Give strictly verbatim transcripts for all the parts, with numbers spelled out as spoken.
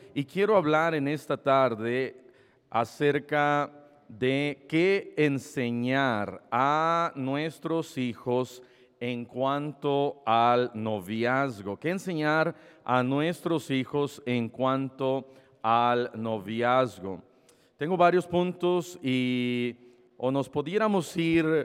y quiero hablar en esta tarde acerca de qué enseñar a nuestros hijos en cuanto al noviazgo. ¿Qué enseñar a nuestros hijos en cuanto al noviazgo? Tengo varios puntos y o nos pudiéramos ir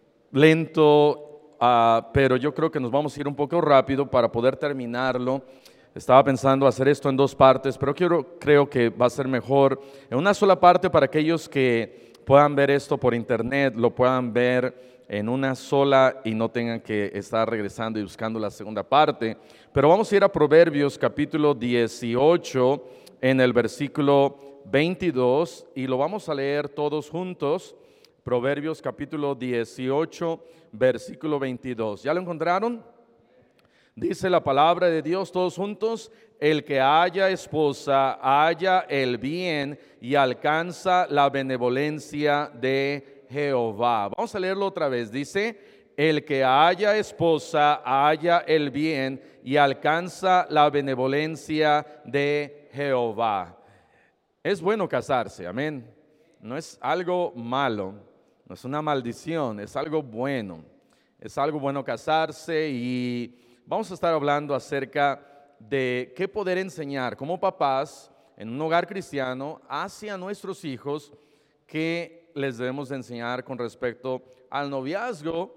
lento, uh, pero yo creo que nos vamos a ir un poco rápido para poder terminarlo. Estaba pensando hacer esto en dos partes, pero quiero, creo que va a ser mejor en una sola parte para aquellos que puedan ver esto por internet, lo puedan ver en una sola y no tengan que estar regresando y buscando la segunda parte. Pero vamos a ir a Proverbios capítulo dieciocho en el versículo veintidós y lo vamos a leer todos juntos. Proverbios capítulo dieciocho, versículo veintidós. ¿Ya lo encontraron? Dice la palabra de Dios todos juntos: el que haya esposa halla el bien y alcanza la benevolencia de Jehová. Vamos a leerlo otra vez. Dice: el que haya esposa halla el bien y alcanza la benevolencia de Jehová. Es bueno casarse, amén. No es algo malo, no es una maldición, es algo bueno. Es algo bueno casarse y vamos a estar hablando acerca de qué poder enseñar como papás en un hogar cristiano hacia nuestros hijos, que les debemos de enseñar con respecto al noviazgo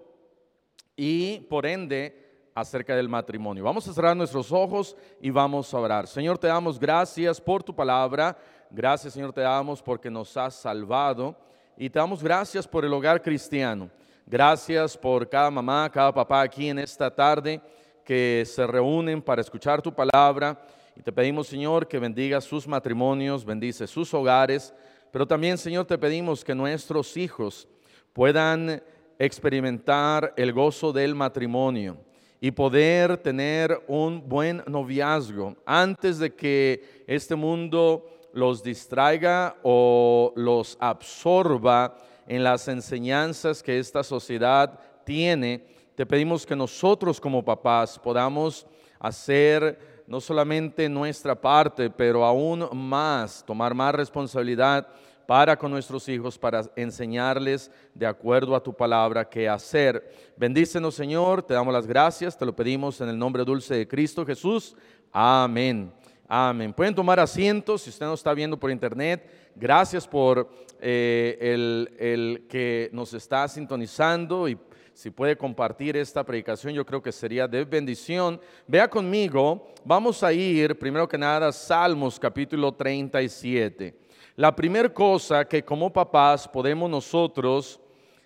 y por ende acerca del matrimonio. Vamos a cerrar nuestros ojos y vamos a orar. Señor, te damos gracias por tu palabra. Gracias, Señor, te damos porque nos has salvado y te damos gracias por el hogar cristiano. Gracias por cada mamá, cada papá aquí en esta tarde que se reúnen para escuchar tu palabra, y te pedimos, Señor, que bendiga sus matrimonios, bendice sus hogares, pero también, Señor, te pedimos que nuestros hijos puedan experimentar el gozo del matrimonio y poder tener un buen noviazgo antes de que este mundo los distraiga o los absorba en las enseñanzas que esta sociedad tiene. Te pedimos que nosotros como papás podamos hacer no solamente nuestra parte, pero aún más, tomar más responsabilidad para con nuestros hijos, para enseñarles de acuerdo a tu palabra qué hacer. Bendícenos, Señor, te damos las gracias, te lo pedimos en el nombre dulce de Cristo Jesús. Amén. Amén. Pueden tomar asientos si usted nos está viendo por internet. Gracias por eh, el, el que nos está sintonizando, y si puede compartir esta predicación, yo creo que sería de bendición. Vea conmigo, vamos a ir primero que nada a Salmos capítulo treinta y siete. La primera cosa que como papás podemos nosotros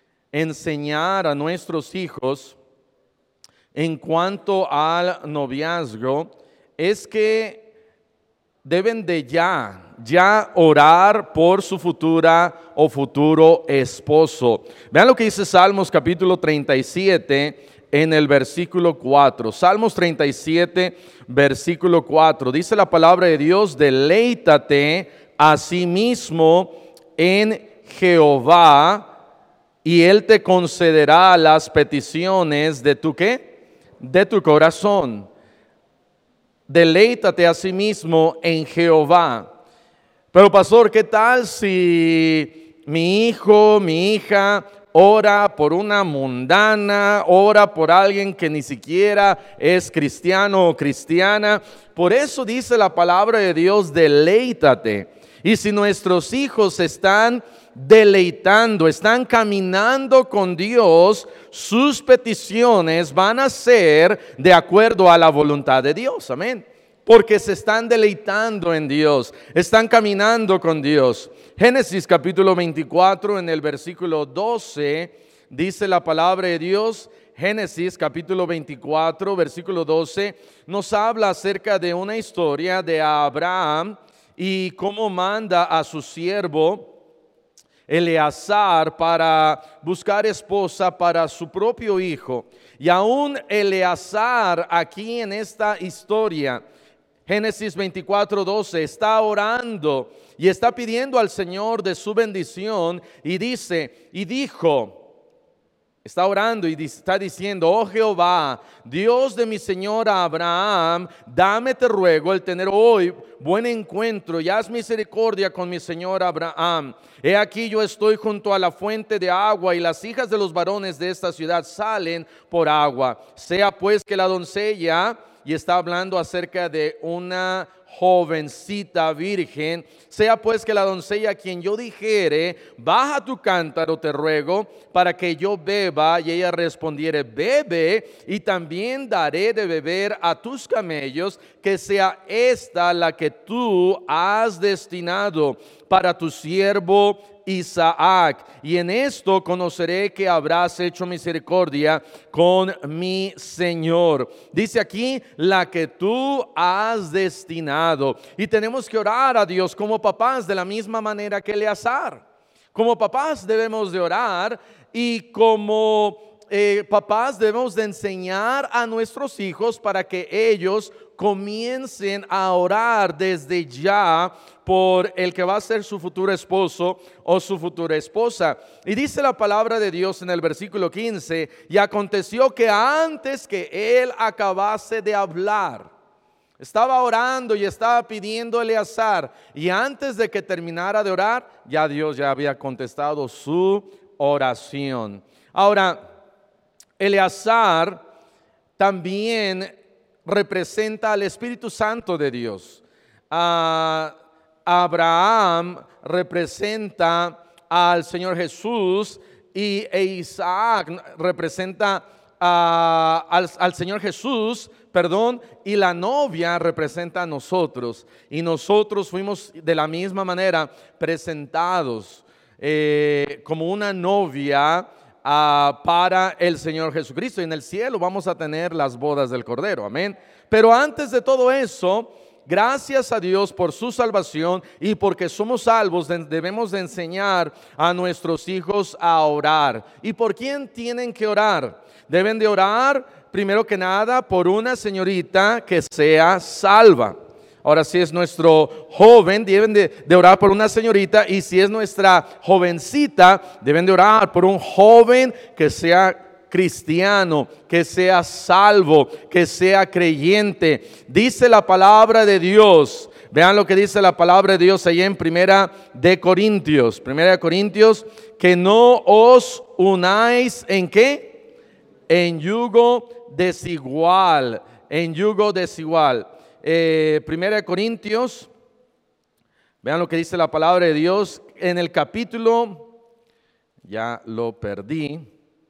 enseñar a nuestros hijos en cuanto al noviazgo es que deben de ya, ya orar por su futura o futuro esposo. Vean lo que dice Salmos capítulo treinta y siete en el versículo cuatro. Salmos treinta y siete, versículo cuatro. Dice la palabra de Dios: deleítate a sí mismo en Jehová, y Él te concederá las peticiones de tu ¿qué? De tu corazón. Deleítate a sí mismo en Jehová. Pero pastor, ¿qué tal si mi hijo, mi hija ora por una mundana, ora por alguien que ni siquiera es cristiano o cristiana? Por eso dice la palabra de Dios: deleítate. Y si nuestros hijos están deleitando, están caminando con Dios, sus peticiones van a ser de acuerdo a la voluntad de Dios, amén, porque se están deleitando en Dios, están caminando con Dios. Génesis capítulo veinticuatro en el versículo doce dice la palabra de Dios. Génesis capítulo veinticuatro, versículo doce, nos habla acerca de una historia de Abraham y cómo manda a su siervo Eleazar para buscar esposa para su propio hijo. Y aún Eleazar, aquí en esta historia, Génesis veinticuatro, doce, está orando y está pidiendo al Señor de su bendición, y dice, y dijo, Está orando y está diciendo: oh Jehová, Dios de mi señor Abraham, dame, te ruego, el tener hoy buen encuentro y haz misericordia con mi señor Abraham. He aquí yo estoy junto a la fuente de agua y las hijas de los varones de esta ciudad salen por agua. Sea pues que la doncella, y está hablando acerca de una jovencita virgen, sea pues que la doncella a quien yo dijere: baja tu cántaro, te ruego, para que yo beba, y ella respondiere: bebe, y también daré de beber a tus camellos, que sea esta la que tú has destinado para tu siervo Isaac, y en esto conoceré que habrás hecho misericordia con mi Señor. Dice aquí: la que tú has destinado. Y tenemos que orar a Dios como papás de la misma manera que Eleazar. Como papás debemos de orar, y como eh, papás debemos de enseñar a nuestros hijos para que ellos comiencen a orar desde ya por el que va a ser su futuro esposo o su futura esposa. Y dice la palabra de Dios en el versículo quince: y aconteció que antes que él acabase de hablar, estaba orando y estaba pidiendo a Eleazar, y antes de que terminara de orar, ya Dios ya había contestado su oración. Ahora, Eleazar también representa al Espíritu Santo de Dios. Uh, Abraham representa al Señor Jesús, y e Isaac representa uh, al, al Señor Jesús, perdón, y la novia representa a nosotros, y nosotros fuimos de la misma manera presentados eh, como una novia Uh, para el Señor Jesucristo. Y en el cielo vamos a tener las bodas del Cordero, amén. Pero antes de todo eso, gracias a Dios por su salvación, y porque somos salvos, debemos de enseñar a nuestros hijos a orar. ¿Y por quién tienen que orar? Deben de orar, primero que nada, por una señorita que sea salva. Ahora, si es nuestro joven, deben de, de orar por una señorita, y si es nuestra jovencita, deben de orar por un joven que sea cristiano, que sea salvo, que sea creyente. Dice la palabra de Dios, vean lo que dice la palabra de Dios ahí en Primera de Corintios, Primera de Corintios, que no os unáis ¿en qué? En yugo desigual, en yugo desigual. Eh, Primera de Corintios, vean lo que dice la palabra de Dios en el capítulo, ya lo perdí,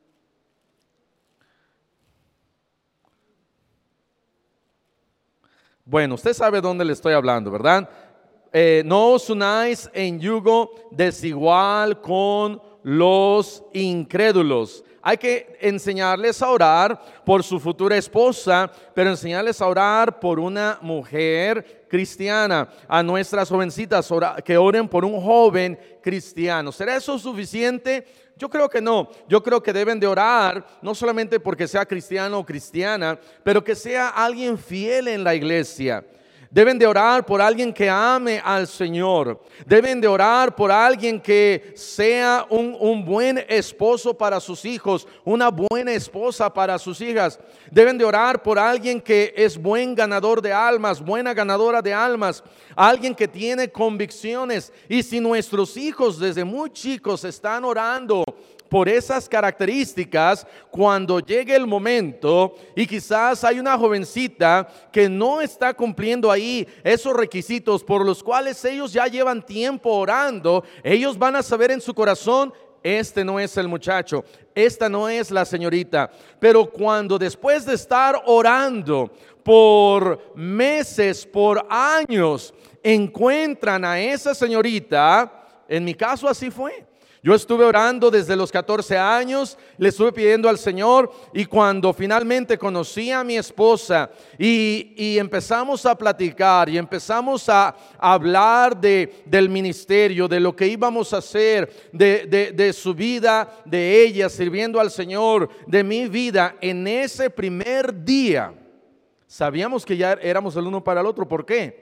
bueno, usted sabe dónde le estoy hablando, ¿verdad? Eh, no os unáis en yugo desigual con los incrédulos. Hay que enseñarles a orar por su futura esposa, pero enseñarles a orar por una mujer cristiana. A nuestras jovencitas que oren por un joven cristiano. ¿Será eso suficiente? Yo creo que no. Yo creo que deben de orar no solamente porque sea cristiano o cristiana, pero que sea alguien fiel en la iglesia. Deben de orar por alguien que ame al Señor. Deben de orar por alguien que sea un, un buen esposo para sus hijos, una buena esposa para sus hijas. Deben de orar por alguien que es buen ganador de almas, buena ganadora de almas, alguien que tiene convicciones. Y si nuestros hijos desde muy chicos están orando por esas características, cuando llegue el momento y quizás hay una jovencita que no está cumpliendo ahí esos requisitos por los cuales ellos ya llevan tiempo orando, ellos van a saber en su corazón: este no es el muchacho, esta no es la señorita. Pero cuando después de estar orando por meses, por años, encuentran a esa señorita, en mi caso así fue. Yo estuve orando desde los catorce años, le estuve pidiendo al Señor, y cuando finalmente conocí a mi esposa y, y empezamos a platicar y empezamos a, a hablar de, del ministerio, de lo que íbamos a hacer, de, de, de su vida, de ella sirviendo al Señor, de mi vida, en ese primer día sabíamos que ya éramos el uno para el otro. ¿Por qué?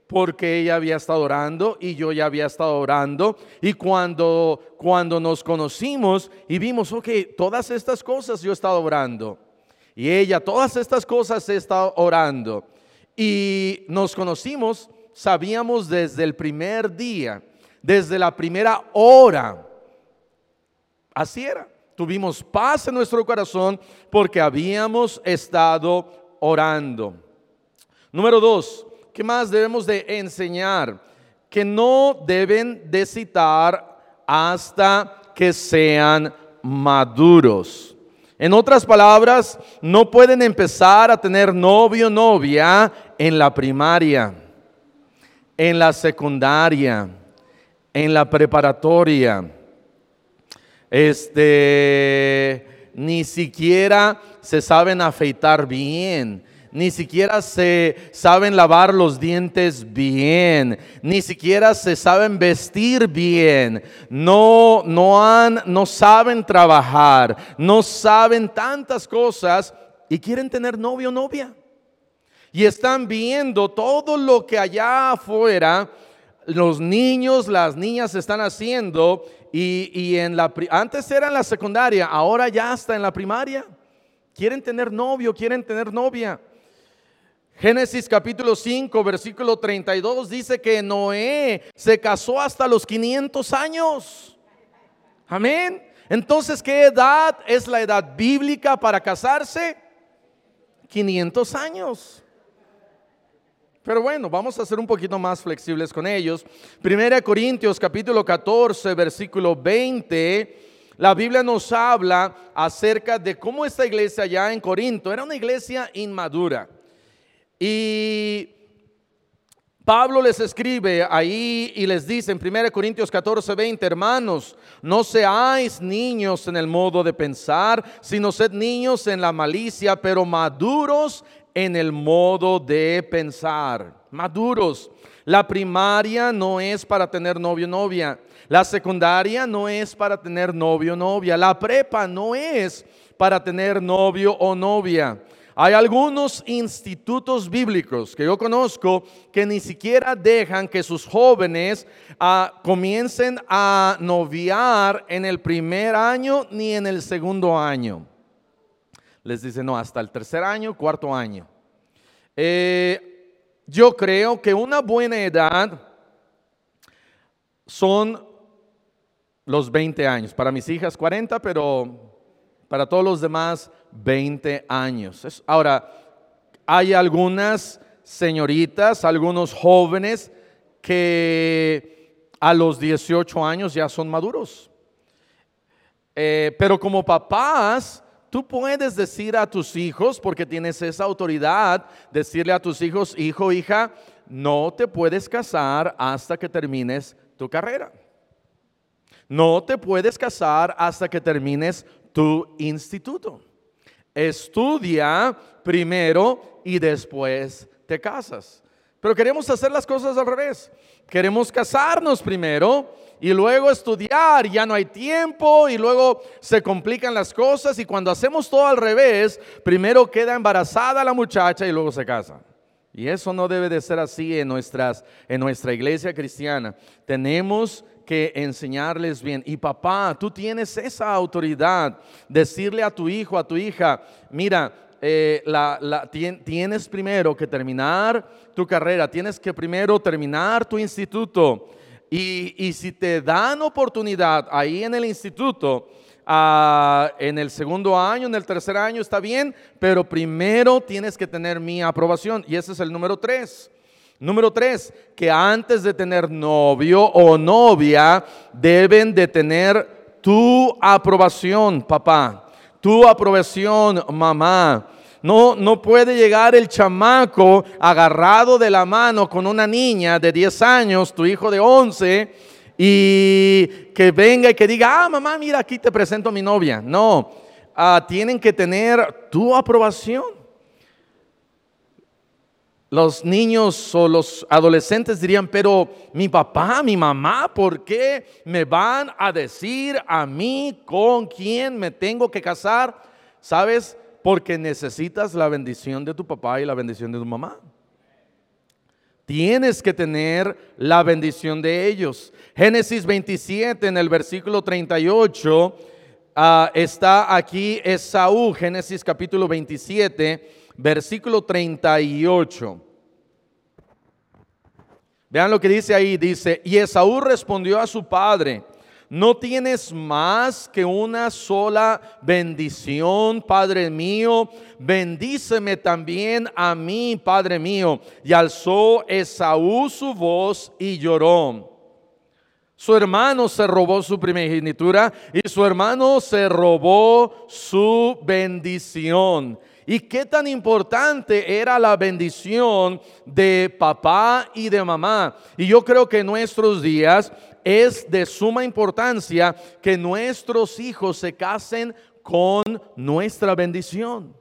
porque ella había estado orando y yo ya había estado orando. Y cuando, cuando nos conocimos y vimos, ok, todas estas cosas yo he estado orando. Y ella, todas estas cosas he estado orando. Y nos conocimos, sabíamos desde el primer día, desde la primera hora. Así era. Tuvimos paz en nuestro corazón porque habíamos estado orando. Número dos, ¿qué más debemos de enseñar? Que no deben de citar hasta que sean maduros. En otras palabras, no pueden empezar a tener novio o novia en la primaria, en la secundaria, en la preparatoria. Este, ni siquiera se saben afeitar bien, ni siquiera se saben lavar los dientes bien, ni siquiera se saben vestir bien, no, no, han, no saben trabajar, no saben tantas cosas y quieren tener novio o novia. Y están viendo todo lo que allá afuera los niños, las niñas están haciendo. Y, y en la, antes era en la secundaria, ahora ya está en la primaria. Quieren tener novio, quieren tener novia. Génesis capítulo cinco, versículo treinta y dos dice que Noé se casó hasta los quinientos años. Amén. Entonces, ¿qué edad es la edad bíblica para casarse? quinientos años. Pero bueno, vamos a ser un poquito más flexibles con ellos. Primera de Corintios capítulo catorce, versículo veinte. La Biblia nos habla acerca de cómo esta iglesia allá en Corinto era una iglesia inmadura. Y Pablo les escribe ahí y les dice en primera de Corintios catorce, veinte: hermanos, no seáis niños en el modo de pensar, sino sed niños en la malicia, pero maduros en el modo de pensar. Maduros. La primaria no es para tener novio o novia. La secundaria no es para tener novio o novia. La prepa no es para tener novio o novia. Hay algunos institutos bíblicos que yo conozco que ni siquiera dejan que sus jóvenes uh, comiencen a noviar en el primer año ni en el segundo año. Les dice no, hasta el tercer año, cuarto año. Eh, yo creo que una buena edad son los veinte años. Para mis hijas cuarenta, pero para todos los demás veinte años. Ahora, hay algunas señoritas, algunos jóvenes que a los dieciocho años ya son maduros. Eh, pero como papás, tú puedes decir a tus hijos, porque tienes esa autoridad, decirle a tus hijos: hijo, hija, no te puedes casar hasta que termines tu carrera. No te puedes casar hasta que termines tu instituto. Estudia primero y después te casas. Pero queremos hacer las cosas al revés. Queremos casarnos primero y luego estudiar, ya no hay tiempo y luego se complican las cosas, y cuando hacemos todo al revés, primero queda embarazada la muchacha y luego se casa. Y eso no debe de ser así en, nuestras, en nuestra iglesia cristiana. Tenemos que enseñarles bien. Y papá, tú tienes esa autoridad, decirle a tu hijo, a tu hija: mira, eh, la, la, tienes primero que terminar tu carrera, tienes que primero terminar tu instituto. Y, y si te dan oportunidad ahí en el instituto, uh, en el segundo año, en el tercer año, está bien, pero primero tienes que tener mi aprobación. Y ese es el número tres. Número tres, que antes de tener novio o novia, deben de tener tu aprobación, papá, tu aprobación, mamá. No, no puede llegar el chamaco agarrado de la mano con una niña de diez años, tu hijo de once, y que venga y que diga: ah, mamá, mira, aquí te presento a mi novia. No, uh, tienen que tener tu aprobación. Los niños o los adolescentes dirían: pero mi papá, mi mamá, ¿por qué me van a decir a mí con quién me tengo que casar? ¿Sabes? Porque necesitas la bendición de tu papá y la bendición de tu mamá. tienes que tener la bendición de ellos. Génesis veintisiete, en el versículo treinta y ocho, uh, está aquí Esaú. Génesis capítulo veintisiete, versículo treinta y ocho. Vean lo que dice ahí, dice: y Esaú respondió a su padre: ¿no tienes más que una sola bendición, padre mío? Bendíceme también a mí, padre mío. Y alzó Esaú su voz y lloró. Su hermano se robó su primogenitura y su hermano se robó su bendición. ¿Y qué tan importante era la bendición de papá y de mamá? Y yo creo que en nuestros días es de suma importancia que nuestros hijos se casen con nuestra bendición.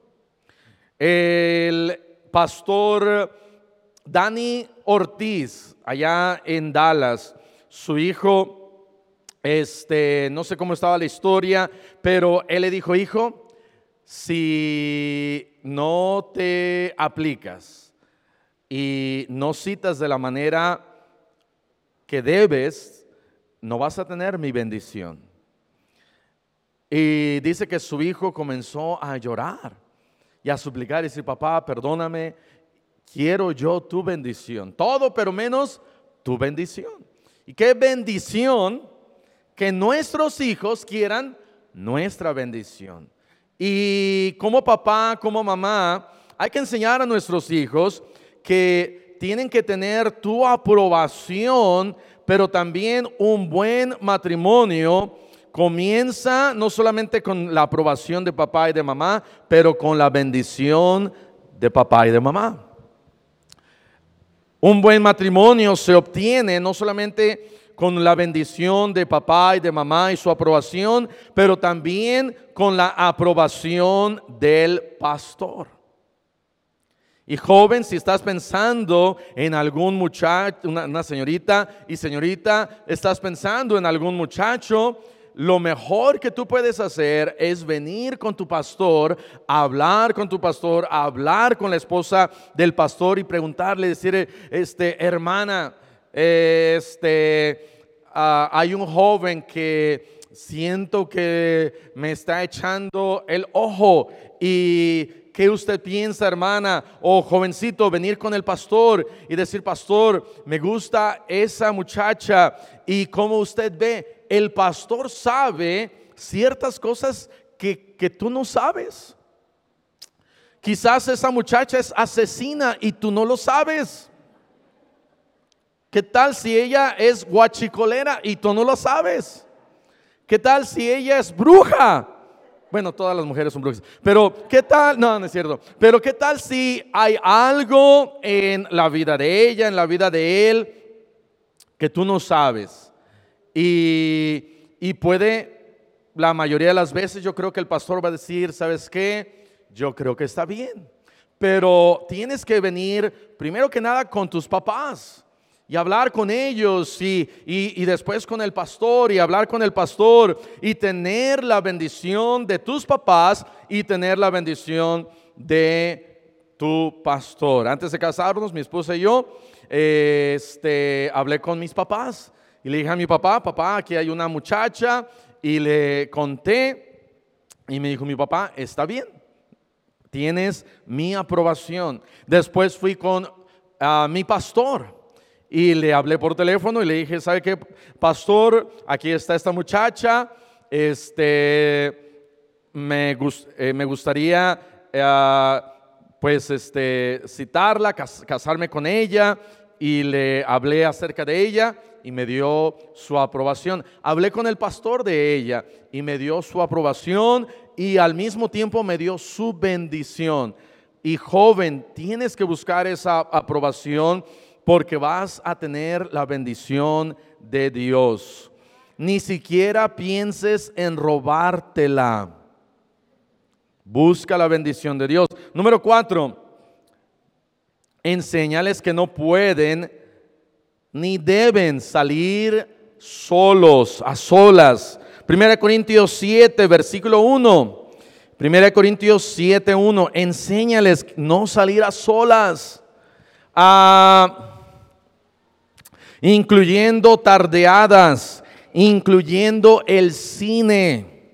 El pastor Dani Ortiz, allá en Dallas, su hijo, este, no sé cómo estaba la historia, pero él le dijo: hijo, si no te aplicas y no citas de la manera que debes, no vas a tener mi bendición. Y dice que su hijo comenzó a llorar y a suplicar y decir: papá, perdóname, quiero yo tu bendición, todo pero menos tu bendición. Y qué bendición que nuestros hijos quieran nuestra bendición. Y como papá, como mamá, hay que enseñar a nuestros hijos que tienen que tener tu aprobación, pero también un buen matrimonio comienza no solamente con la aprobación de papá y de mamá, pero con la bendición de papá y de mamá. Un buen matrimonio se obtiene no solamente con la bendición de papá y de mamá y su aprobación, pero también con la aprobación del pastor. Y joven, si estás pensando en algún muchacho, una, una señorita y señorita, estás pensando en algún muchacho, lo mejor que tú puedes hacer es venir con tu pastor, hablar con tu pastor, hablar con la esposa del pastor y preguntarle, decir: este, hermana, este, uh, hay un joven que siento que me está echando el ojo. Y ¿qué usted piensa, hermana o jovencito? Venir con el pastor y decir: pastor, me gusta esa muchacha. Y como usted ve, el pastor sabe ciertas cosas que, que tú no sabes. Quizás esa muchacha es asesina y tú no lo sabes. ¿Qué tal si ella es guachicolera y tú no lo sabes? ¿Qué tal si ella es bruja? Bueno, todas las mujeres son brujas, pero ¿qué tal? No, no es cierto. Pero ¿qué tal si hay algo en la vida de ella, en la vida de él, que tú no sabes? Y, y puede, la mayoría de las veces yo creo que el pastor va a decir: ¿sabes qué? Yo creo que está bien. Pero tienes que venir primero que nada con tus papás y hablar con ellos y, y, y después con el pastor y hablar con el pastor y tener la bendición de tus papás y tener la bendición de tu pastor. Antes de casarnos, mi esposa y yo, eh, este, hablé con mis papás y le dije a mi papá: papá, aquí hay una muchacha, y le conté y me dijo mi papá: está bien, tienes mi aprobación. Después fui con uh, mi pastor y le hablé por teléfono y le dije: ¿sabe qué, pastor? Aquí está esta muchacha, este, me, gust, eh, me gustaría uh, pues este, citarla, cas, casarme con ella. Y le hablé acerca de ella y me dio su aprobación. Hablé con el pastor de ella y me dio su aprobación y al mismo tiempo me dio su bendición. Y joven, tienes que buscar esa aprobación porque vas a tener la bendición de Dios. Ni siquiera pienses en robártela. Busca la bendición de Dios. Número cuatro. Enséñales que no pueden ni deben salir solos, a solas. Primera Corintios siete, versículo uno. Primera Corintios siete, uno. Enséñales no salir a solas. Ah, incluyendo tardeadas, incluyendo el cine.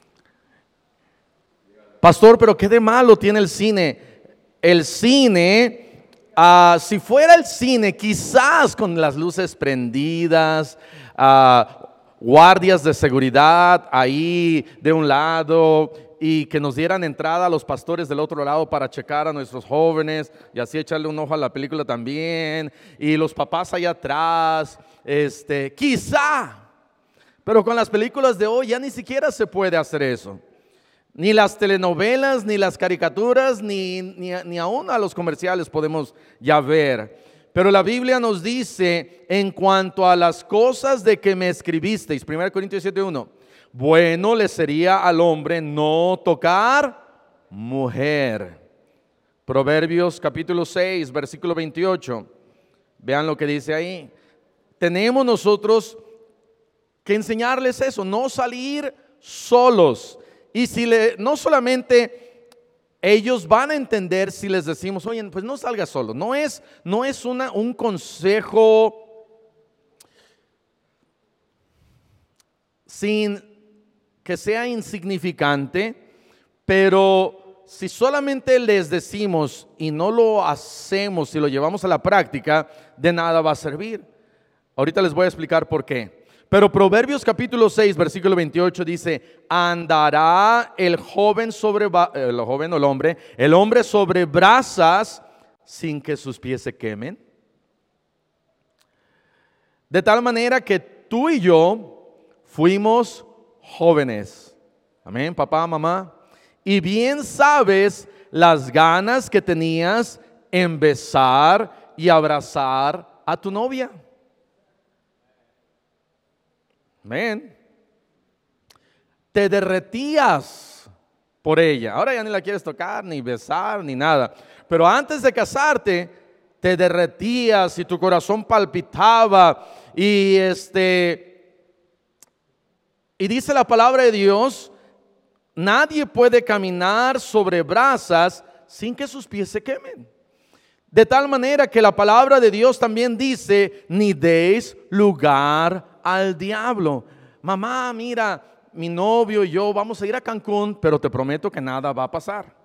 Pastor, pero ¿qué de malo tiene el cine? El cine, uh, si fuera el cine, quizás con las luces prendidas, uh, guardias de seguridad ahí de un lado, y que nos dieran entrada a los pastores del otro lado para checar a nuestros jóvenes y así echarle un ojo a la película también, y los papás allá atrás, este, quizá, pero con las películas de hoy ya ni siquiera se puede hacer eso. Ni las telenovelas, ni las caricaturas, ni, ni, ni aún a los comerciales podemos ya ver. Pero la Biblia nos dice en cuanto a las cosas de que me escribisteis, primera Corintios siete uno, bueno le sería al hombre no tocar mujer. Proverbios capítulo seis, versículo veintiocho. Vean lo que dice ahí. Tenemos nosotros que enseñarles eso, no salir solos. Y si le, no solamente ellos van a entender si les decimos, oye, pues no salgas solo. No es, no es una, un consejo sin que sea insignificante, pero si solamente les decimos y no lo hacemos y lo llevamos a la práctica, de nada va a servir. Ahorita les voy a explicar por qué. Pero Proverbios capítulo seis, versículo veintiocho dice, andará el joven sobre, el joven o el hombre, el hombre sobre brasas sin que sus pies se quemen. De tal manera que tú y yo fuimos jóvenes. Amén, papá, mamá. Y bien sabes las ganas que tenías en besar y abrazar a tu novia. Amén. Te derretías por ella. Ahora ya ni la quieres tocar, ni besar, ni nada. Pero antes de casarte, te derretías y tu corazón palpitaba. Y este... Y dice la palabra de Dios, nadie puede caminar sobre brasas sin que sus pies se quemen. De tal manera que la palabra de Dios también dice, ni deis lugar al diablo. Mamá, mira, mi novio y yo vamos a ir a Cancún, pero te prometo que nada va a pasar.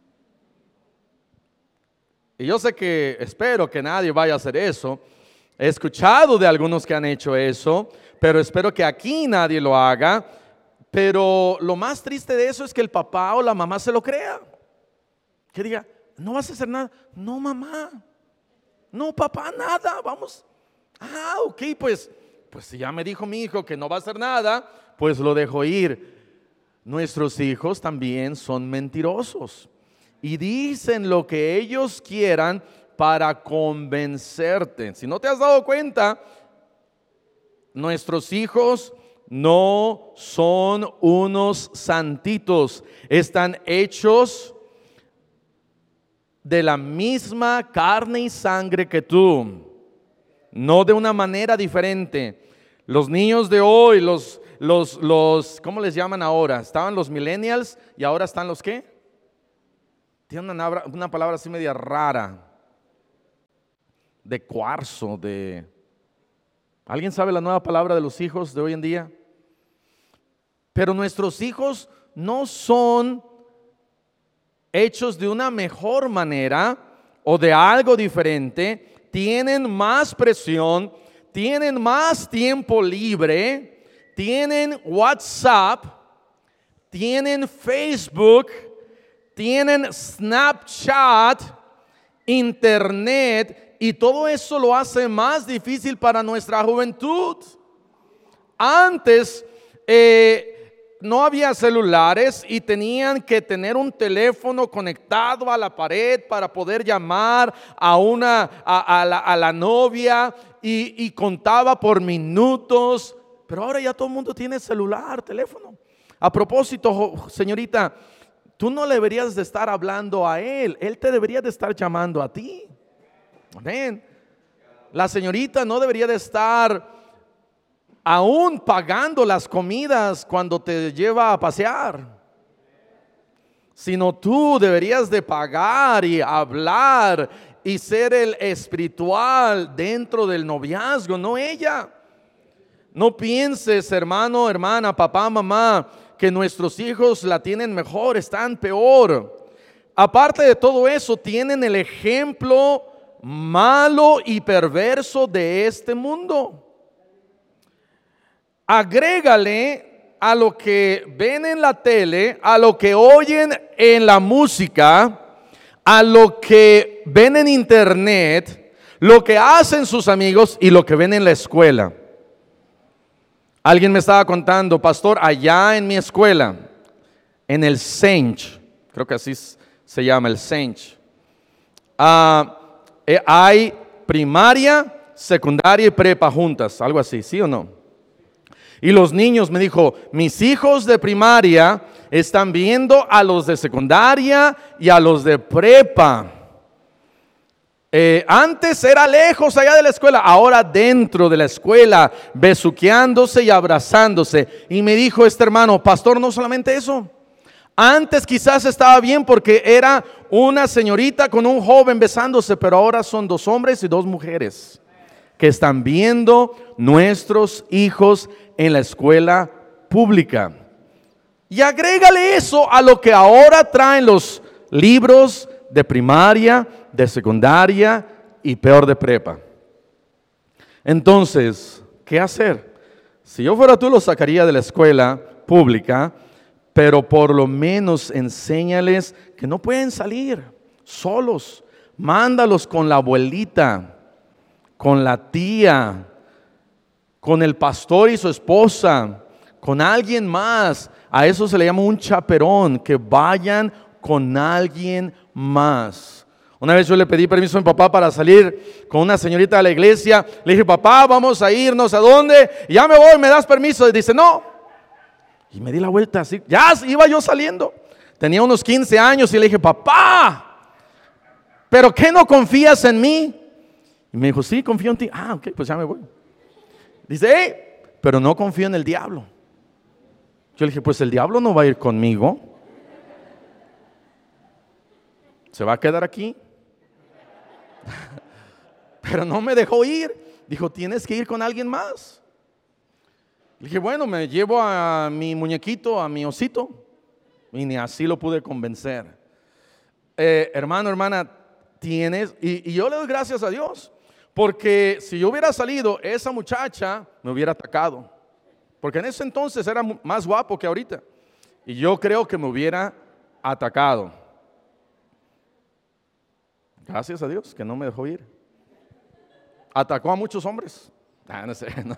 Y yo sé que, espero que nadie vaya a hacer eso. He escuchado de algunos que han hecho eso, pero espero que aquí nadie lo haga. Pero lo más triste de eso es que el papá o la mamá se lo crea. Que diga, no vas a hacer nada. No, mamá. No, papá, nada. Vamos. Ah, ok, pues, pues si ya me dijo mi hijo que no va a hacer nada, pues lo dejo ir. Nuestros hijos también son mentirosos y dicen lo que ellos quieran para convencerte. Si no te has dado cuenta, nuestros hijos no son unos santitos, están hechos de la misma carne y sangre que tú, no de una manera diferente. Los niños de hoy, los, los, los, ¿cómo les llaman ahora? Estaban los millennials y ahora están los ¿qué? Tienen una, una palabra así media rara, de cuarzo, de... ¿Alguien sabe la nueva palabra de los hijos de hoy en día? Pero nuestros hijos no son hechos de una mejor manera o de algo diferente. Tienen más presión, tienen más tiempo libre, tienen WhatsApp, tienen Facebook, tienen Snapchat, Internet, y todo eso lo hace más difícil para nuestra juventud. Antes eh, no había celulares y tenían que tener un teléfono conectado a la pared para poder llamar a, una, a, a, la, a la novia y, y contaba por minutos. Pero ahora ya todo el mundo tiene celular, teléfono. A propósito, señorita, tú no deberías de estar hablando a él, él te debería de estar llamando a ti. Amén. La señorita no debería de estar aún pagando las comidas cuando te lleva a pasear, sino tú deberías de pagar y hablar y ser el espiritual dentro del noviazgo, no ella. No pienses, hermano, hermana, papá, mamá, que nuestros hijos la tienen mejor, están peor. Aparte de todo eso, tienen el ejemplo malo y perverso de este mundo. Agrégale a lo que ven en la tele, a lo que oyen en la música, a lo que ven en internet, lo que hacen sus amigos y lo que ven en la escuela. Alguien me estaba contando, pastor, allá en mi escuela, en el Sench, creo que así se llama, el Sench, uh, eh, hay primaria, secundaria y prepa juntas, algo así, ¿sí o no? Y los niños, me dijo, mis hijos de primaria están viendo a los de secundaria y a los de prepa. Eh, antes era lejos allá de la escuela, ahora dentro de la escuela, besuqueándose y abrazándose. Y me dijo este hermano, pastor, no solamente eso. Antes quizás estaba bien porque era una señorita con un joven besándose, pero ahora son dos hombres y dos mujeres que están viendo nuestros hijos en la escuela pública. Y agrégale eso a lo que ahora traen los libros de primaria, de secundaria y peor de prepa. Entonces, ¿qué hacer? Si yo fuera tú, lo sacaría de la escuela pública, pero por lo menos enséñales que no pueden salir solos. Mándalos con la abuelita, con la tía, con el pastor y su esposa, con alguien más. A eso se le llama un chaperón, que vayan con alguien más. Una vez yo le pedí permiso a mi papá para salir con una señorita a la iglesia. Le dije, papá, vamos a irnos, ¿a dónde? Y ya me voy, ¿me das permiso? Y dice, no. Y me di la vuelta así, ya iba yo saliendo. Tenía unos quince años y le dije, papá, ¿pero qué no confías en mí? Y me dijo, sí, confío en ti. Ah, ok, pues ya me voy. Dice, hey, pero no confío en el diablo. Yo le dije, pues el diablo no va a ir conmigo. Se va a quedar aquí. Pero no me dejó ir. Dijo, tienes que ir con alguien más. Le dije, bueno, me llevo a mi muñequito, a mi osito. Y ni así lo pude convencer. Eh, hermano, hermana, tienes, y, y yo le doy gracias a Dios. Porque si yo hubiera salido, esa muchacha me hubiera atacado. Porque en ese entonces era más guapo que ahorita. Y yo creo que me hubiera atacado. Gracias a Dios que no me dejó ir. Atacó a muchos hombres. Ah, no sé, no.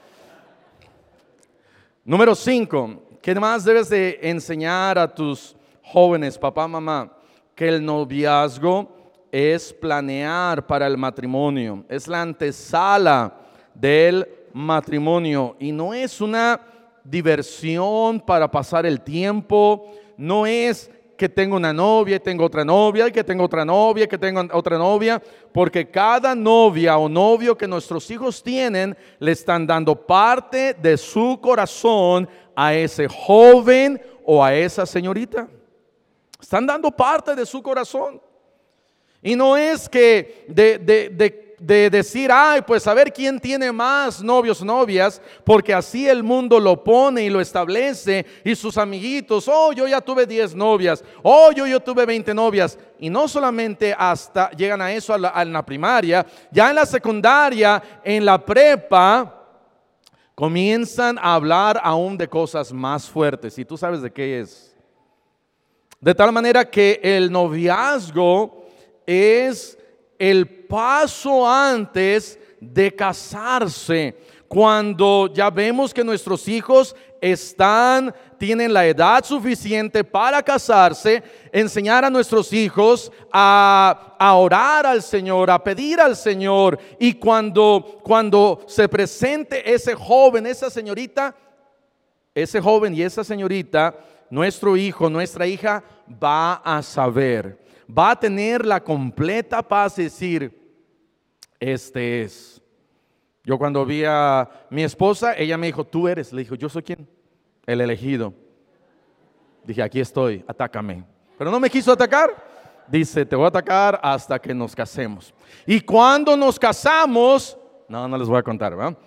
Número cinco. ¿Qué más debes de enseñar a tus jóvenes, papá, mamá? Que el noviazgo es planear para el matrimonio, es la antesala del matrimonio y no es una diversión para pasar el tiempo, no es que tengo una novia y tengo otra novia y que tengo otra novia y que tengo otra novia, porque cada novia o novio que nuestros hijos tienen le están dando parte de su corazón a ese joven o a esa señorita. Están dando parte de su corazón. Y no es que de, de, de, de decir, ay, pues a ver quién tiene más novios o novias, porque así el mundo lo pone y lo establece, y sus amiguitos, oh, yo ya tuve diez novias, oh, yo, yo tuve veinte novias, y no solamente hasta llegan a eso a la, a la primaria, ya en la secundaria, en la prepa, comienzan a hablar aún de cosas más fuertes, y tú sabes de qué es. De tal manera que el noviazgo es el paso antes de casarse. Cuando ya vemos que nuestros hijos están, tienen la edad suficiente para casarse, enseñar a nuestros hijos a, a orar al Señor, a pedir al Señor. Y cuando, cuando se presente ese joven, esa señorita, ese joven y esa señorita, nuestro hijo, nuestra hija va a saber, va a tener la completa paz de decir, este es. Yo cuando vi a mi esposa, ella me dijo, tú eres. Le dijo, yo soy quién, el elegido. Dije, aquí estoy, atácame. Pero no me quiso atacar. dice, te voy a atacar hasta que nos casemos. Y cuando nos casamos, no, no les voy a contar, ¿verdad?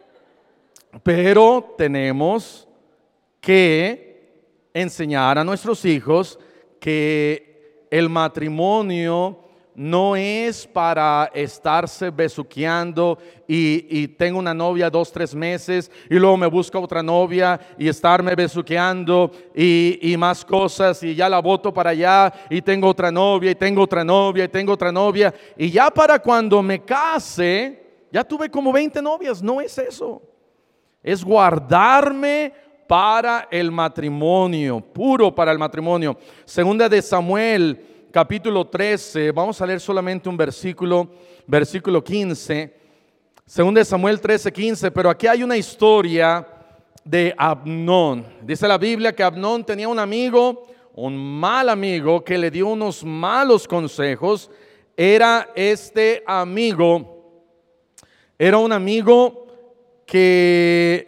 Pero tenemos que enseñar a nuestros hijos que el matrimonio no es para estarse besuqueando y, y tengo una novia dos, tres meses y luego me busca otra novia y estarme besuqueando y, y más cosas y ya la boto para allá y tengo otra novia y tengo otra novia y tengo otra novia y ya para cuando me case ya tuve como veinte novias. No es eso, es guardarme para el matrimonio, puro para el matrimonio. Segunda de Samuel capítulo trece, vamos a leer solamente un versículo, versículo quince, segunda de Samuel trece, quince, pero aquí hay una historia de Amnón. Dice la Biblia que Amnón tenía un amigo, un mal amigo, que le dio unos malos consejos. Era este amigo, era un amigo que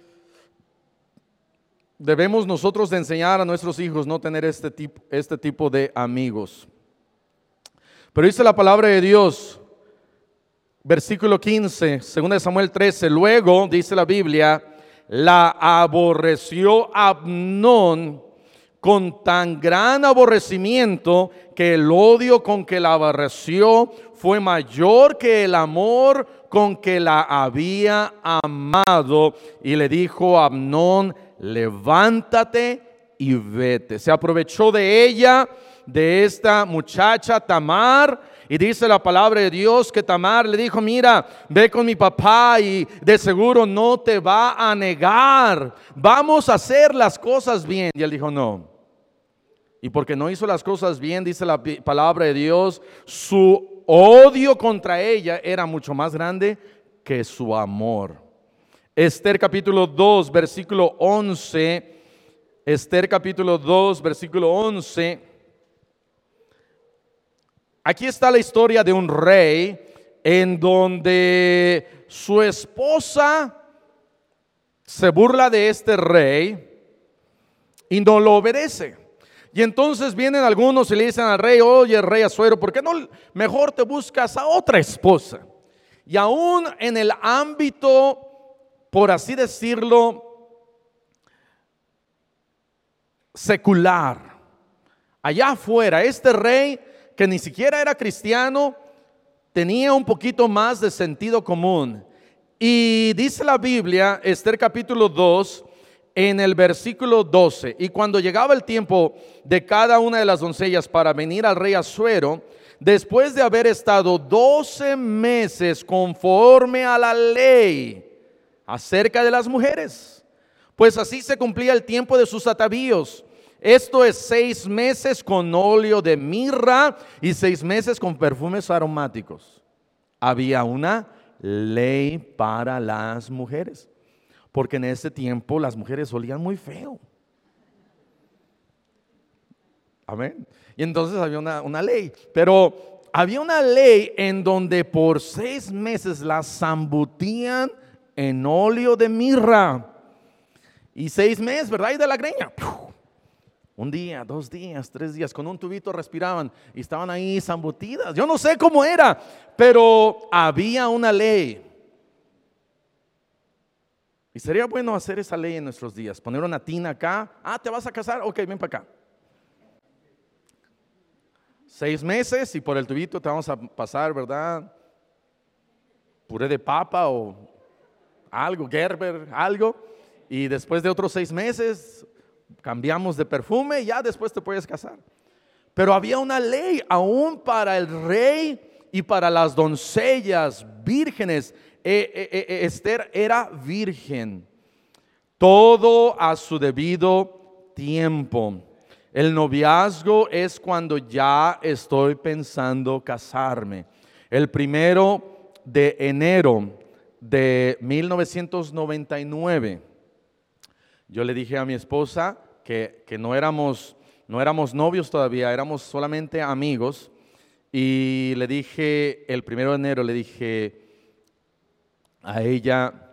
debemos nosotros de enseñar a nuestros hijos no tener este tipo, este tipo de amigos. Pero dice la palabra de Dios, versículo quince, segunda de Samuel trece, luego dice la Biblia, la aborreció Amnón con tan gran aborrecimiento que el odio con que la aborreció fue mayor que el amor con que la había amado. Y le dijo a Amnón, levántate y vete. Se aprovechó de ella, de esta muchacha Tamar, y dice la palabra de Dios que Tamar le dijo, mira, ve con mi papá y de seguro no te va a negar, vamos a hacer las cosas bien. Y él dijo no. Y porque no hizo las cosas bien, dice la palabra de Dios, su odio contra ella era mucho más grande que su amor. Esther capítulo dos, versículo once. Esther capítulo dos, versículo once. Aquí está la historia de un rey en donde su esposa se burla de este rey y no lo obedece. Y entonces vienen algunos y le dicen al rey, oye, rey Asuero, ¿por qué no mejor te buscas a otra esposa? Y aún en el ámbito, por así decirlo, secular, allá afuera, este rey que ni siquiera era cristiano, tenía un poquito más de sentido común. Y dice la Biblia, Esther capítulo dos, en el versículo doce, y cuando llegaba el tiempo de cada una de las doncellas para venir al rey Asuero, después de haber estado doce meses conforme a la ley acerca de las mujeres, pues así se cumplía el tiempo de sus atavíos. Esto es seis meses con óleo de mirra y seis meses con perfumes aromáticos. Había una ley para las mujeres, porque en ese tiempo las mujeres olían muy feo. Amén. Y entonces había una, una ley, pero había una ley en donde por seis meses las zambutían en óleo de mirra. Y seis meses, ¿verdad? Y de la greña. Un día, dos días, tres días, con un tubito respiraban y estaban ahí zambutidas. Yo no sé cómo era, pero había una ley. Y sería bueno hacer esa ley en nuestros días. Poner una tina acá. Ah, ¿te vas a casar? Ok, ven para acá. Seis meses y por el tubito te vamos a pasar, ¿verdad? Puré de papa o algo, Gerber, algo. Y después de otros seis meses cambiamos de perfume y ya después te puedes casar. Pero había una ley aún para el rey y para las doncellas vírgenes. Eh, eh, eh, Esther era virgen. Todo a su debido tiempo. El noviazgo es cuando ya estoy pensando casarme. El primero de enero de mil novecientos noventa y nueve, yo le dije a mi esposa que, que no éramos, no éramos novios todavía, éramos solamente amigos. Y le dije, el primero de enero, le dije a ella,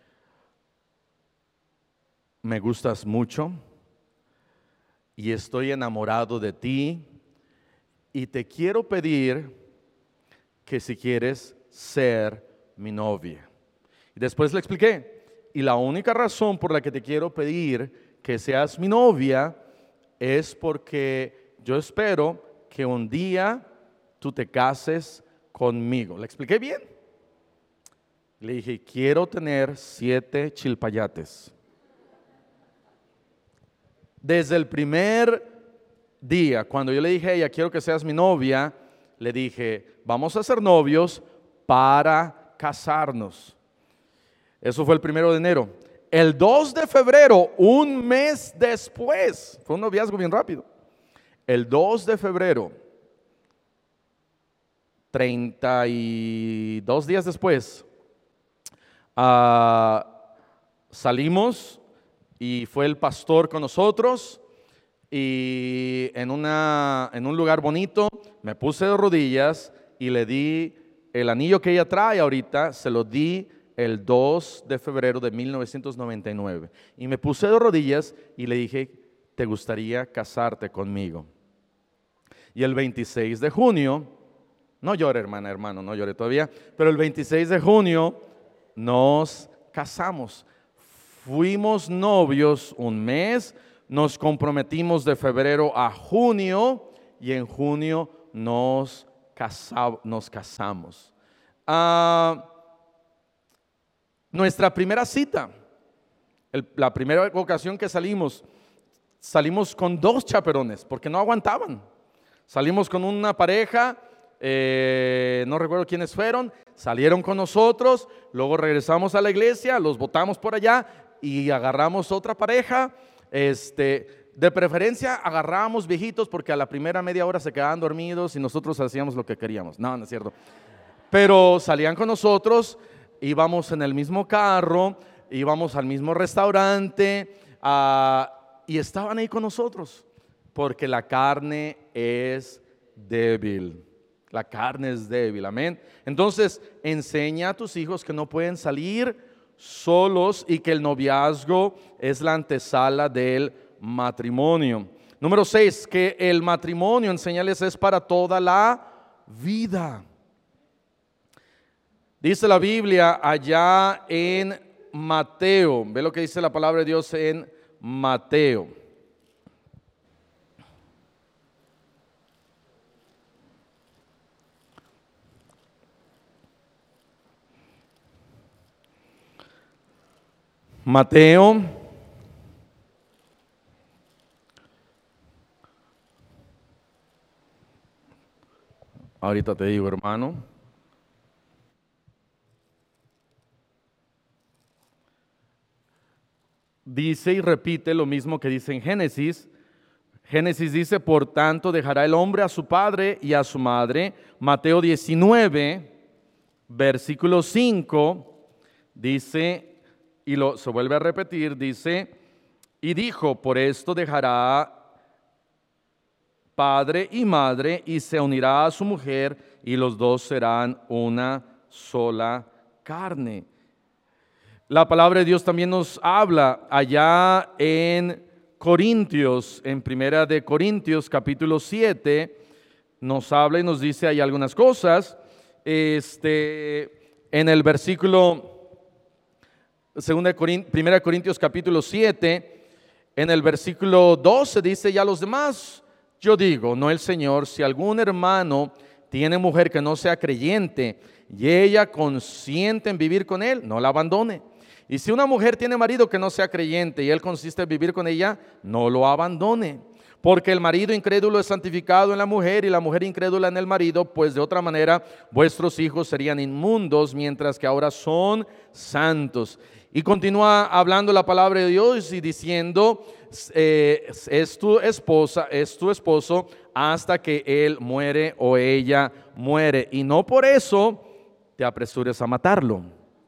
me gustas mucho y estoy enamorado de ti y te quiero pedir que si quieres ser mi novia. Y después le expliqué, y la única razón por la que te quiero pedir que seas mi novia es porque yo espero que un día tú te cases conmigo. ¿Le expliqué bien? Le dije, quiero tener siete chilpayates. Desde el primer día, cuando yo le dije a ella, quiero que seas mi novia, le dije, vamos a ser novios para casarnos. Eso fue el primero de enero. El dos de febrero, un mes después, fue un noviazgo bien rápido. El dos de febrero, treinta y dos días después, uh, salimos y fue el pastor con nosotros. Y en, una, en un lugar bonito me puse de rodillas y le di el anillo que ella trae ahorita, se lo di el dos de febrero de mil novecientos noventa y nueve. Y me puse de rodillas y le dije, ¿te gustaría casarte conmigo? Y el veintiséis de junio, no llore hermana, hermano, no llore todavía, pero el veintiséis de junio nos casamos. Fuimos novios un mes. Nos comprometimos de febrero a junio y en junio nos, casa, nos casamos. Uh, nuestra primera cita, el, la primera ocasión que salimos, salimos con dos chaperones porque no aguantaban. Salimos con una pareja, eh, no recuerdo quiénes fueron, salieron con nosotros, luego regresamos a la iglesia, los botamos por allá y agarramos otra pareja. Este, de preferencia agarrábamos viejitos porque a la primera media hora se quedaban dormidos y nosotros hacíamos lo que queríamos. No, no es cierto. Pero salían con nosotros, íbamos en el mismo carro, íbamos al mismo restaurante uh, y estaban ahí con nosotros porque la carne es débil. La carne es débil, amén. Entonces, enseña a tus hijos que no pueden salir solos y que el noviazgo es la antesala del matrimonio. Número seis, que el matrimonio, enséñales, es para toda la vida. Dice la Biblia allá en Mateo, ve lo que dice la palabra de Dios en Mateo. Mateo ahorita te digo, hermano. Dice y repite lo mismo que dice en Génesis. Génesis dice, por tanto dejará el hombre a su padre y a su madre. Mateo diecinueve, versículo cinco, dice, y lo, se vuelve a repetir, dice, y dijo, por esto dejará padre y madre y se unirá a su mujer y los dos serán una sola carne. La palabra de Dios también nos habla allá en Corintios, en Primera de Corintios capítulo siete, nos habla y nos dice ahí algunas cosas. Este, en el versículo Segunda Corintios, Primera Corintios capítulo siete, en el versículo doce dice, ya los demás, yo digo, no el Señor, si algún hermano tiene mujer que no sea creyente y ella consiente en vivir con él, no la abandone. Y si una mujer tiene marido que no sea creyente y él consiste en vivir con ella, no lo abandone. Porque el marido incrédulo es santificado en la mujer y la mujer incrédula en el marido, pues de otra manera vuestros hijos serían inmundos, mientras que ahora son santos. Y continúa hablando la palabra de Dios y diciendo, eh, es tu esposa, es tu esposo hasta que él muere o ella muere. Y no por eso te apresures a matarlo.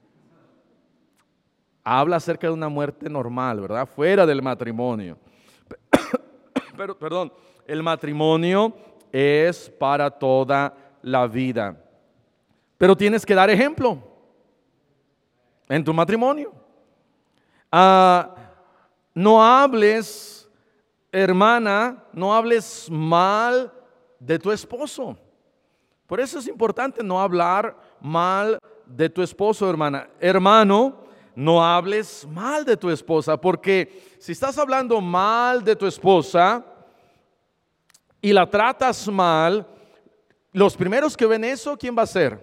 Habla acerca de una muerte normal, ¿verdad? Fuera del matrimonio. Pero, perdón, el matrimonio es para toda la vida. Pero tienes que dar ejemplo en tu matrimonio. Ah, no hables, hermana, no hables mal de tu esposo. Por eso es importante no hablar mal de tu esposo, hermana. Hermano, no hables mal de tu esposa, porque si estás hablando mal de tu esposa y la tratas mal, los primeros que ven eso, ¿quién va a ser?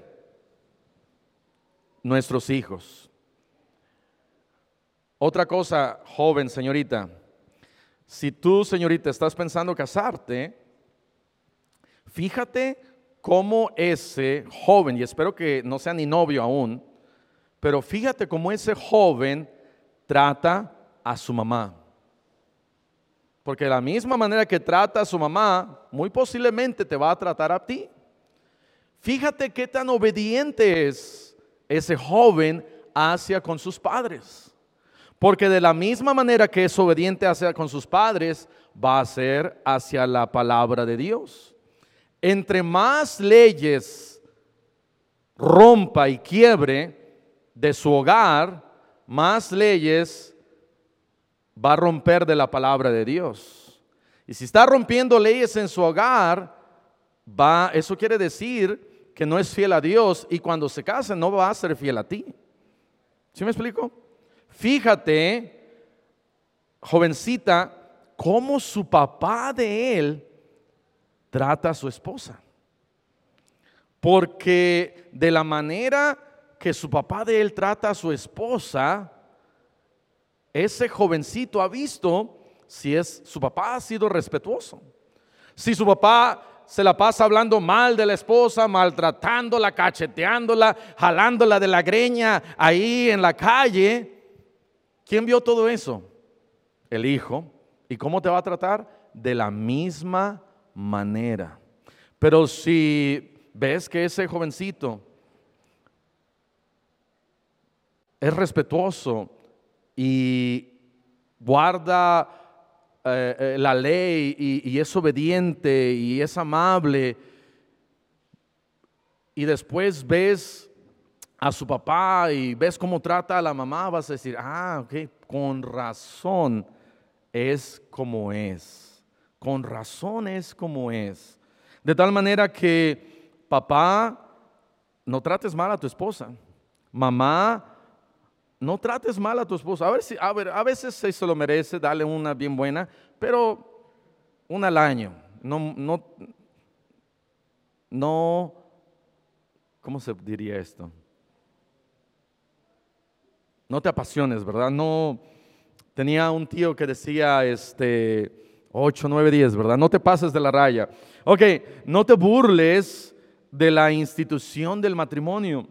Nuestros hijos. Otra cosa, joven, señorita, si tú, señorita, estás pensando casarte, fíjate cómo ese joven, y espero que no sea ni novio aún, pero fíjate cómo ese joven trata a su mamá. Porque de la misma manera que trata a su mamá, muy posiblemente te va a tratar a ti. Fíjate qué tan obediente es ese joven hacia con sus padres. Porque de la misma manera que es obediente hacia con sus padres, va a ser hacia la palabra de Dios. Entre más leyes rompa y quiebre de su hogar, más leyes va a romper de la palabra de Dios. Y si está rompiendo leyes en su hogar, va, eso quiere decir que no es fiel a Dios, y cuando se case no va a ser fiel a ti. ¿Sí me explico? Fíjate, jovencita, cómo su papá de él trata a su esposa. Porque de la manera que su papá de él trata a su esposa, ese jovencito ha visto si es, su papá ha sido respetuoso. Si su papá se la pasa hablando mal de la esposa, maltratándola, cacheteándola, jalándola de la greña ahí en la calle, ¿quién vio todo eso? El hijo. ¿Y cómo te va a tratar? De la misma manera. Pero si ves que ese jovencito es respetuoso y guarda eh, eh, la ley y, y es obediente y es amable, y después ves a su papá y ves cómo trata a la mamá, vas a decir, ah, ok, con razón es como es, con razón es como es. De tal manera que, papá, no trates mal a tu esposa. Mamá, no trates mal a tu esposa. A ver si, a ver, a veces se lo merece, dale una bien buena, pero una al año. No, no, no, ¿cómo se diría esto? No te apasiones, ¿verdad? No, tenía un tío que decía, este, ocho, nueve, diez, ¿verdad? No te pases de la raya. Ok, no te burles de la institución del matrimonio.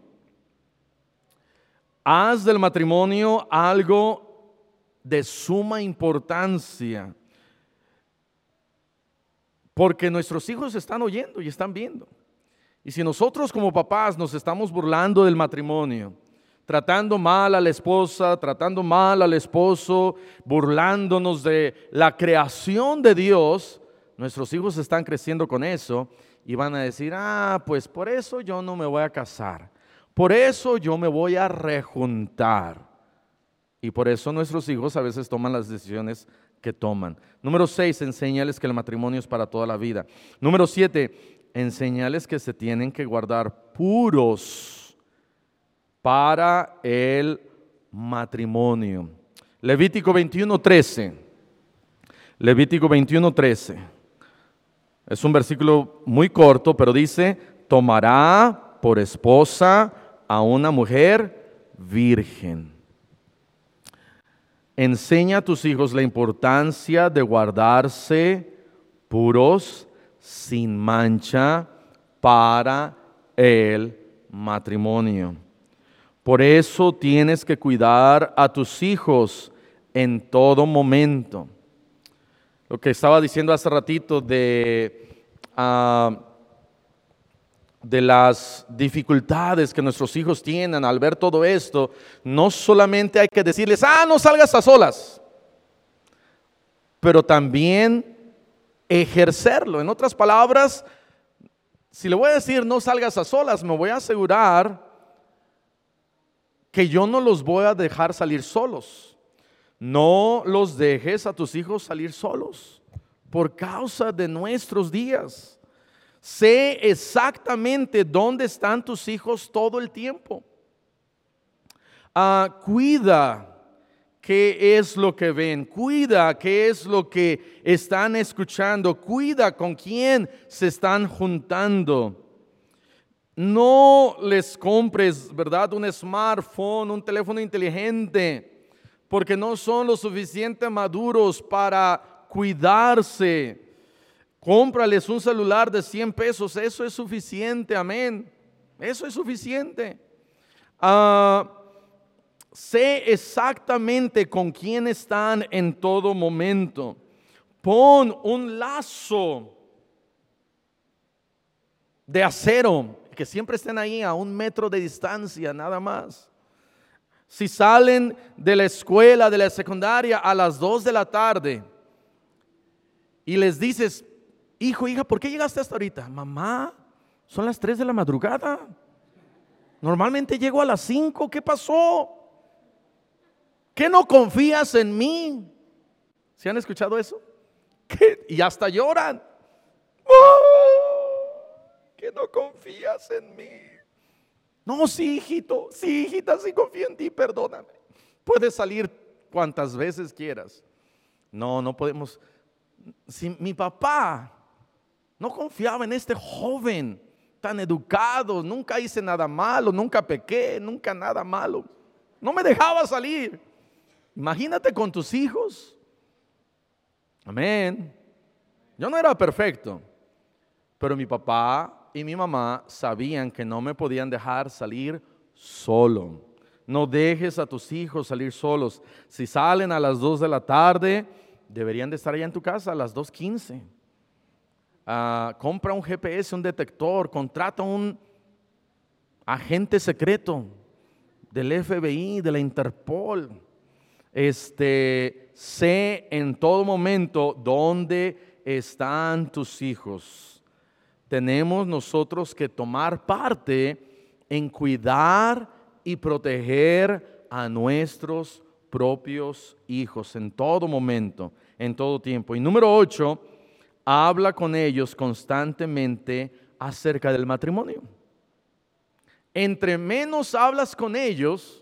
Haz del matrimonio algo de suma importancia, porque nuestros hijos están oyendo y están viendo. Y si nosotros como papás nos estamos burlando del matrimonio, tratando mal a la esposa, tratando mal al esposo, burlándonos de la creación de Dios, nuestros hijos están creciendo con eso y van a decir, ah, pues por eso yo no me voy a casar. Por eso yo me voy a rejuntar. Y por eso nuestros hijos a veces toman las decisiones que toman. Número seis, enséñales que el matrimonio es para toda la vida. Número siete, enséñales que se tienen que guardar puros para el matrimonio. Levítico veintiuno, trece. Levítico veintiuno, trece. Es un versículo muy corto, pero dice, tomará por esposa a una mujer virgen. Enseña a tus hijos la importancia de guardarse puros, sin mancha, para el matrimonio. Por eso tienes que cuidar a tus hijos en todo momento. Lo que estaba diciendo hace ratito de... Uh, de las dificultades que nuestros hijos tienen al ver todo esto, no solamente hay que decirles, ah, no salgas a solas, pero también ejercerlo. En otras palabras, si le voy a decir no salgas a solas, me voy a asegurar que yo no los voy a dejar salir solos. No los dejes a tus hijos salir solos por causa de nuestros días. Sé exactamente dónde están tus hijos todo el tiempo. Uh, cuida qué es lo que ven, cuida qué es lo que están escuchando, cuida con quién se están juntando. No les compres, ¿verdad?, un smartphone, un teléfono inteligente, porque no son lo suficiente maduros para cuidarse. Cómprales un celular de cien pesos, eso es suficiente, amén. Eso es suficiente. Uh, sé exactamente con quién están en todo momento. Pon un lazo de acero, que siempre estén ahí a un metro de distancia, nada más. Si salen de la escuela, de la secundaria a las dos de la tarde y les dices, hijo, hija, ¿por qué llegaste hasta ahorita? Mamá, son las tres de la madrugada. Normalmente llego a las cinco, ¿qué pasó? ¿Qué no confías en mí? ¿Se han escuchado eso? ¿Qué? Y hasta lloran. Que no confías en mí. No, sí, hijito, sí, hijita, sí confío en ti, perdóname. Puedes salir cuantas veces quieras. No, no podemos. Si mi papá no confiaba en este joven tan educado, nunca hice nada malo, nunca pequé, nunca nada malo, no me dejaba salir. Imagínate con tus hijos. Amén. Yo no era perfecto, pero mi papá y mi mamá sabían que no me podían dejar salir solo. No dejes a tus hijos salir solos. Si salen a las dos de la tarde, deberían de estar allá en tu casa a las dos quince. Uh, compra un G P S, un detector, contrata un agente secreto del F B I, de la Interpol. Este, sé en todo momento dónde están tus hijos. Tenemos nosotros que tomar parte en cuidar y proteger a nuestros propios hijos en todo momento, en todo tiempo. Y número ocho, habla con ellos constantemente acerca del matrimonio. Entre menos hablas con ellos,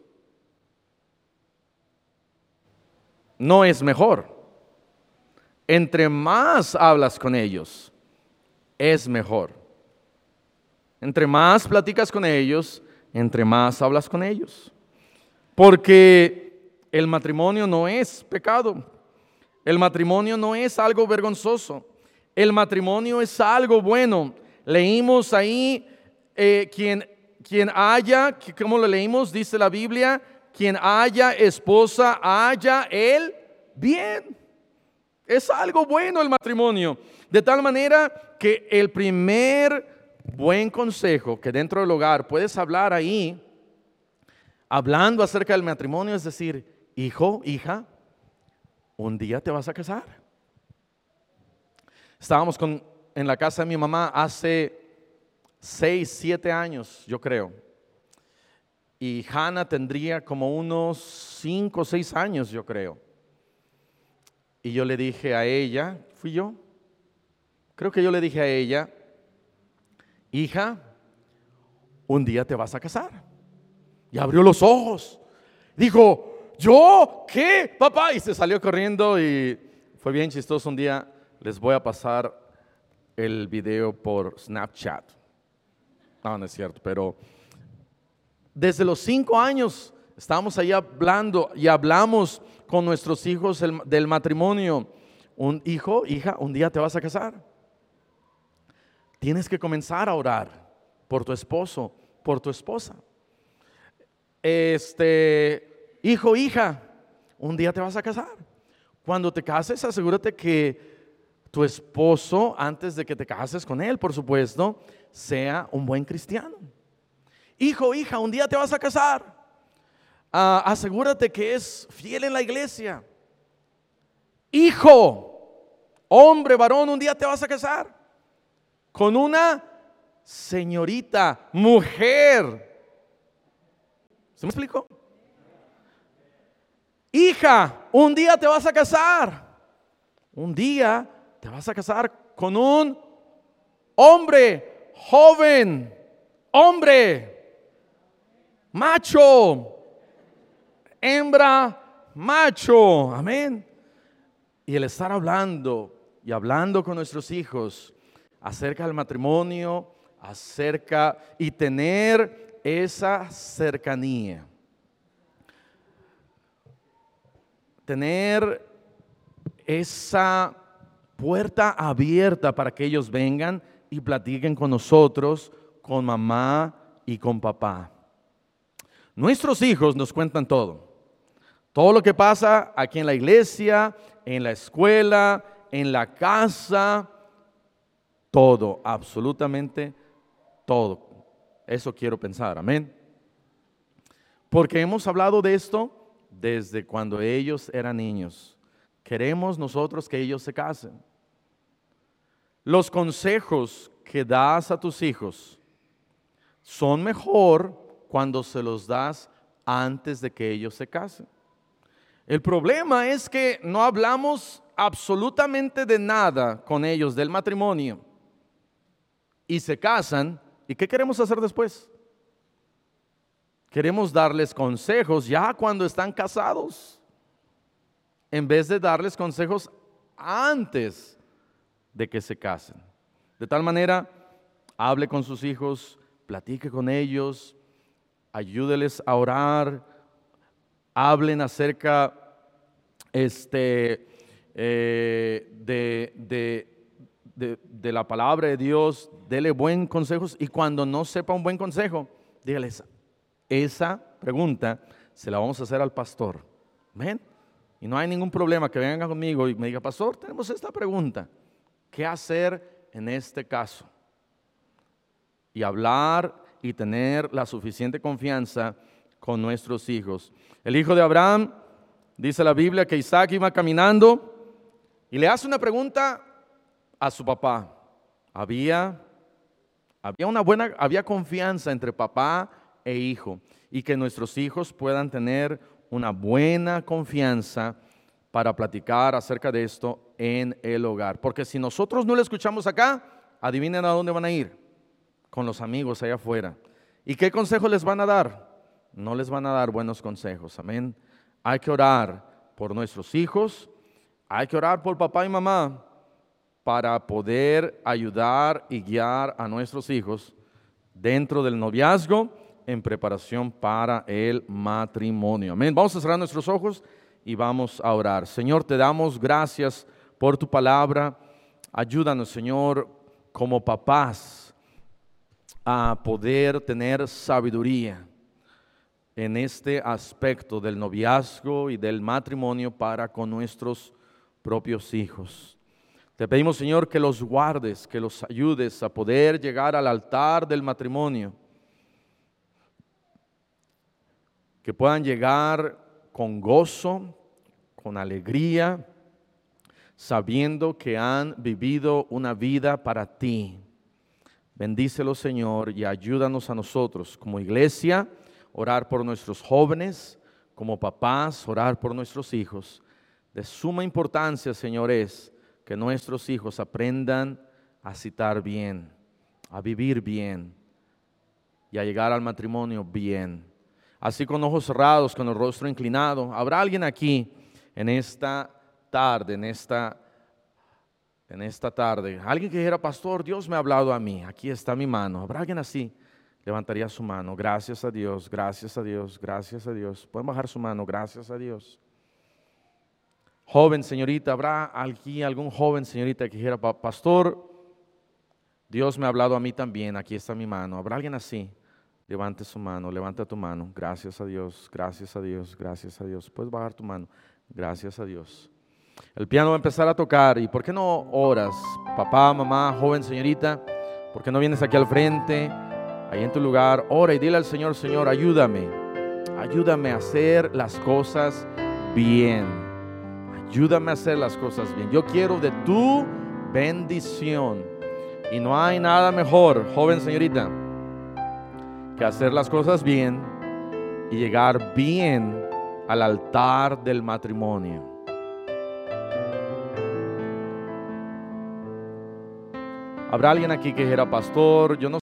no es mejor. Entre más hablas con ellos, es mejor. Entre más platicas con ellos, entre más hablas con ellos. Porque el matrimonio no es pecado. El matrimonio no es algo vergonzoso. El matrimonio es algo bueno. Leímos ahí, eh, quien, quien haya, ¿cómo lo leímos? Dice la Biblia, quien haya esposa, haya el bien. Es algo bueno el matrimonio. De tal manera que el primer buen consejo que dentro del hogar puedes hablar ahí, hablando acerca del matrimonio, es decir, hijo, hija, un día te vas a casar. Estábamos con, en la casa de mi mamá hace seis, siete años, yo creo. Y Hannah tendría como unos cinco o seis años, yo creo. Y yo le dije a ella, fui yo, creo que yo le dije a ella, hija, un día te vas a casar. Y abrió los ojos. Dijo, ¿yo qué, papá? Y se salió corriendo y fue bien chistoso. Un día les voy a pasar el video por Snapchat. No, no es cierto, pero desde los cinco años estamos ahí hablando y hablamos con nuestros hijos el, del matrimonio. Un hijo, hija, un día te vas a casar. Tienes que comenzar a orar por tu esposo, por tu esposa. Este, hijo, hija, un día te vas a casar. Cuando te cases, asegúrate que tu esposo, antes de que te cases con él, por supuesto, sea un buen cristiano. Hijo, hija, un día te vas a casar. Uh, asegúrate que es fiel en la iglesia. Hijo, hombre, varón, un día te vas a casar con una señorita, mujer. ¿Se me explicó? Hija, un día te vas a casar. Un día te vas a casar con un hombre, joven, hombre, macho, hembra, macho. Amén. Y el estar hablando y hablando con nuestros hijos acerca del matrimonio, acerca y tener esa cercanía. Tener esa puerta abierta para que ellos vengan y platiquen con nosotros, con mamá y con papá. Nuestros hijos nos cuentan todo. Todo lo que pasa aquí en la iglesia, en la escuela, en la casa, todo, absolutamente todo. Eso quiero pensar, amén. Porque hemos hablado de esto desde cuando ellos eran niños. Queremos nosotros que ellos se casen. Los consejos que das a tus hijos son mejor cuando se los das antes de que ellos se casen. El problema es que no hablamos absolutamente de nada con ellos del matrimonio y se casan. ¿Y qué queremos hacer después? Queremos darles consejos ya cuando están casados, en vez de darles consejos antes de que se casen. De tal manera, hable con sus hijos, platique con ellos, ayúdeles a orar, hablen acerca este, eh, de, de, de, de la palabra de Dios, dele buen consejos, y cuando no sepa un buen consejo, dígales, esa pregunta se la vamos a hacer al pastor. ¿Ven? Y no hay ningún problema que vengan conmigo y me diga, pastor, tenemos esta pregunta. ¿Qué hacer en este caso? Y hablar y tener la suficiente confianza con nuestros hijos. El hijo de Abraham, dice la Biblia, que Isaac iba caminando y le hace una pregunta a su papá. Había, había una buena, había confianza entre papá e hijo, y que nuestros hijos puedan tener una buena confianza para platicar acerca de esto en el hogar. Porque si nosotros no le escuchamos acá, adivinen a dónde van a ir, con los amigos allá afuera. ¿Y qué consejo les van a dar? No les van a dar buenos consejos, amén. Hay que orar por nuestros hijos, hay que orar por papá y mamá para poder ayudar y guiar a nuestros hijos dentro del noviazgo en preparación para el matrimonio. Amén. Vamos a cerrar nuestros ojos y vamos a orar. Señor, te damos gracias por tu palabra. Ayúdanos, Señor, como papás a poder tener sabiduría en este aspecto del noviazgo y del matrimonio para con nuestros propios hijos. Te pedimos, Señor, que los guardes, que los ayudes a poder llegar al altar del matrimonio, que puedan llegar con gozo, con alegría, sabiendo que han vivido una vida para ti. Bendícelo, Señor, y ayúdanos a nosotros como iglesia, orar por nuestros jóvenes, como papás, orar por nuestros hijos. De suma importancia, Señor, es que nuestros hijos aprendan a citar bien, a vivir bien y a llegar al matrimonio bien. Así, con ojos cerrados, con el rostro inclinado, ¿habrá alguien aquí en esta tarde, en esta, en esta tarde? Alguien que dijera, pastor, Dios me ha hablado a mí, aquí está mi mano. ¿Habrá alguien así? Levantaría su mano. Gracias a Dios, gracias a Dios, gracias a Dios. Pueden bajar su mano, gracias a Dios. Joven, señorita, ¿habrá aquí algún joven, señorita, que dijera, pastor, Dios me ha hablado a mí también, aquí está mi mano? ¿Habrá alguien así? Levante su mano, levanta tu mano. Gracias a Dios, gracias a Dios, gracias a Dios. Puedes bajar tu mano. Gracias a Dios. El piano va a empezar a tocar. ¿Y por qué no oras? Papá, mamá, joven, señorita, ¿por qué no vienes aquí al frente, ahí en tu lugar? Ora y dile al Señor, Señor, ayúdame. Ayúdame a hacer las cosas bien. Ayúdame a hacer las cosas bien. Yo quiero de tu bendición. Y no hay nada mejor, joven, señorita, que hacer las cosas bien y llegar bien al altar del matrimonio. ¿Habrá alguien aquí que dijera, pastor, yo no